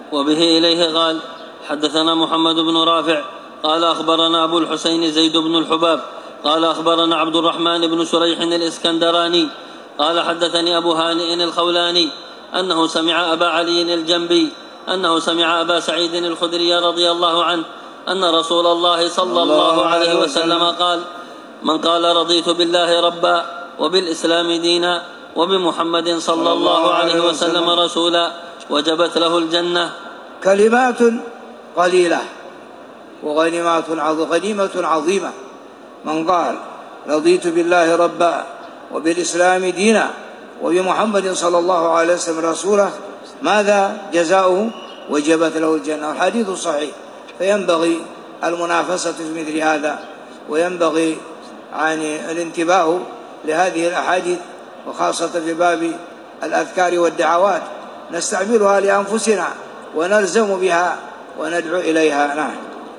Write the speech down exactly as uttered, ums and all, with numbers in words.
وبه إليه قال: حدثنا محمد بن رافع قال أخبرنا أبو الحسين زيد بن الحباب قال أخبرنا عبد الرحمن بن شريح الإسكندراني قال حدثني أبو هانئ الخولاني أنه سمع أبا علي الجنبي أنه سمع أبا سعيد الخدري رضي الله عنه أن رسول الله صلى الله عليه وسلم قال: من قال رضيت بالله ربا وبالإسلام دينا وبمحمد صلى الله عليه وسلم رسولا وجبت له الجنة. كلمات قليلة وغنيمة عظيمة. من قال رضيت بالله ربا وبالإسلام دينا وبمحمد صلى الله عليه وسلم رسولا ماذا جزاؤه؟ وجبت له الجنة. الحديث صحيح. فينبغي المنافسة في مثل هذا، وينبغي يعني الانتباه لهذه الأحاديث، وخاصة في باب الأذكار والدعوات نستعملها لأنفسنا ونلزم بها وندعو إليها. نعم.